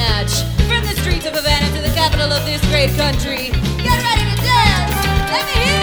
match. From the streets of Havana to the capital of this great country, get ready to dance. Let me hear